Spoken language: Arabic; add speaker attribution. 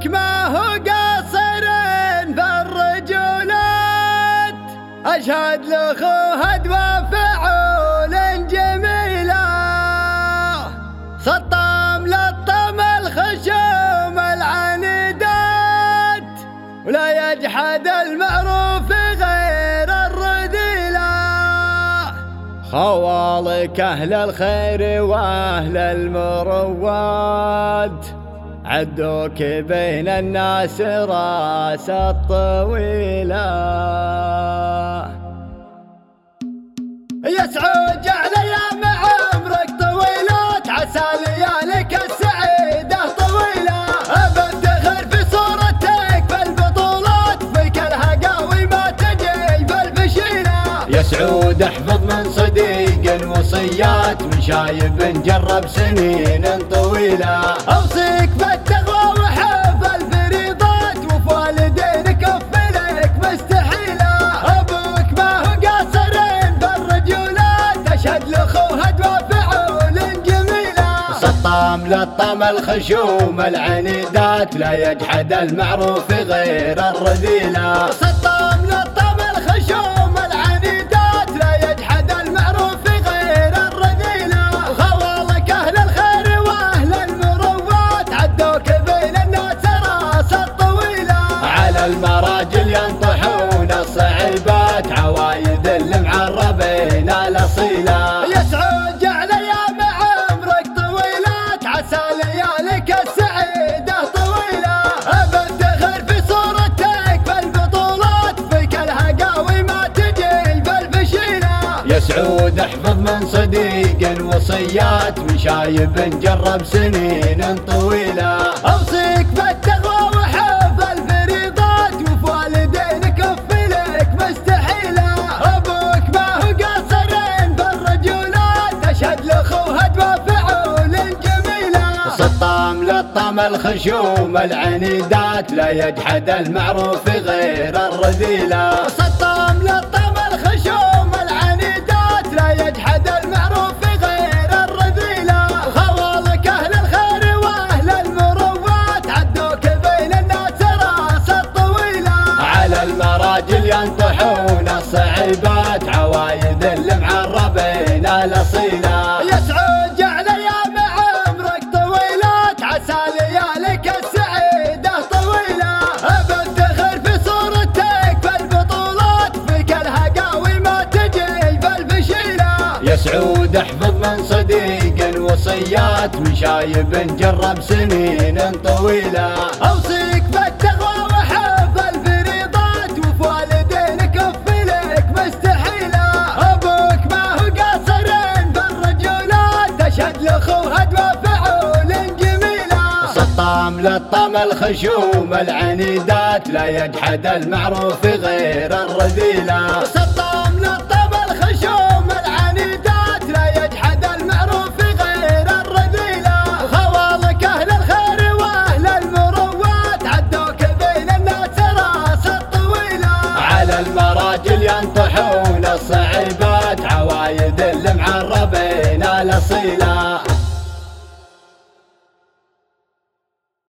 Speaker 1: أبوك ما هو قاصر بالرجولات، أشهد لأخوه وفعول جميلة، سطام لطم الخشوم العنيدات، ولا يجحد المعروف غير الرذيلة. خوالك أهل الخير وأهل المروات، عدوك بين الناس راس الطويلة. يسعود جعل أيام عمرك طويلات، عسى ليالك السعيدة طويلة. أبدخر في صورتك بالبطولات، فيك الهقاوي ما تجي بالفشيلة.
Speaker 2: يسعود احفظ من صديق وصيات، من شايب جرب سنين طويلة.
Speaker 1: أوصيك بالتقوى وحفظ الفريضات، وفي والدينك أفلك مستحيلة. أبوك ما هو قاصر بالرجولات، أشهد لأخوه وفعول جميلة.
Speaker 2: سطام لطم الخشوم العنيدات، لا يجحد المعروف غير الرذيلة.
Speaker 1: سطام لطم الخشوم العنيدات، لا يجحد المعروف غير الرذيلة. خوالك أهل الخير وأهل المروات، عدوك بين الناس راس الطويلة.
Speaker 2: على المراجل ينطحون الصعيبات، عوايد المعربين الأصيلة.
Speaker 1: يسعود جعل أيام عمرك طويلات، عسى ليالك السعيدة طويلة. أبدخر في صورتك بالبطولات، فيك الهقاوي ما تجي بالفشيلة.
Speaker 2: يسعود احفظ من صديق وصيات، من شايب جرب سنين طويلة.
Speaker 1: أوصيك بالتقوى وحفظ الفريضات، وفي والدينك أفلك مستحيلة. أبوك ما هو قاصر بالرجولات، أشهد لأخوه وفعول جميلة.
Speaker 2: سطام لطم الخشوم العنيدات، لا يجحد المعروف غير الرذيلة.
Speaker 1: سطام لطم الخشوم العنيدات، لا يجحد المعروف غير الرذيلة. خوالك أهل الخير وأهل المروات، عدوك بين الناس راس الطويلة.
Speaker 2: على المراجل ينطحون الصعيبات، عوايد المعربين الأصيلة.
Speaker 1: يسعود جعل أيام عمرك طويلات، عسى ليالك السعيدة طويلة. أبدخر في صورتك بالبطولات، فيك الهقاوي ما تجي بالفشيلة.
Speaker 2: يسعود احفظ من صديق وصيات، من شايب جرب سنين طويلة.
Speaker 1: أوصيك بالتقوى وحفظ الفريضات، وفي والدينك أفلك مستحيلة. أبوك ما هو قاصر بالرجولات، أشهد لأخوه وفعول جميلة.
Speaker 2: سطام لطم الخشوم العنيدات، لا يجحد المعروف غير الرذيلة.
Speaker 1: سطام لطم الخشوم العنيدات، لا يجحد المعروف غير الرذيلة. خوالك أهل الخير وأهل المروات، عدوك بين الناس راس الطويلة.
Speaker 2: على المراجل ينطحون الصعيبات، عوايد المعربين الأصيلة.